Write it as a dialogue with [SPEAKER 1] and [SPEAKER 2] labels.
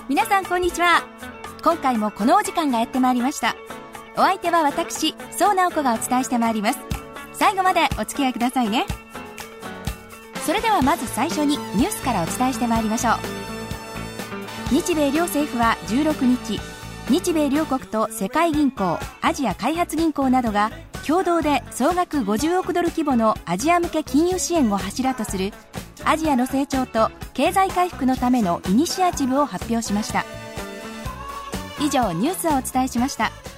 [SPEAKER 1] 皆さんこんにちは。今回もこのお時間がやってまいりました。お相手は私、宋直子がお伝えしてまいります。最後までお付き合いくださいね。それではまず最初にニュースからお伝えしてまいりましょう。日米両政府は16日、日米両国と世界銀行、アジア開発銀行などが共同で総額50億ドル規模のアジア向け金融支援を柱とするアジアの成長と経済回復のためのイニシアチブを発表しました。以上、ニュースをお伝えしました。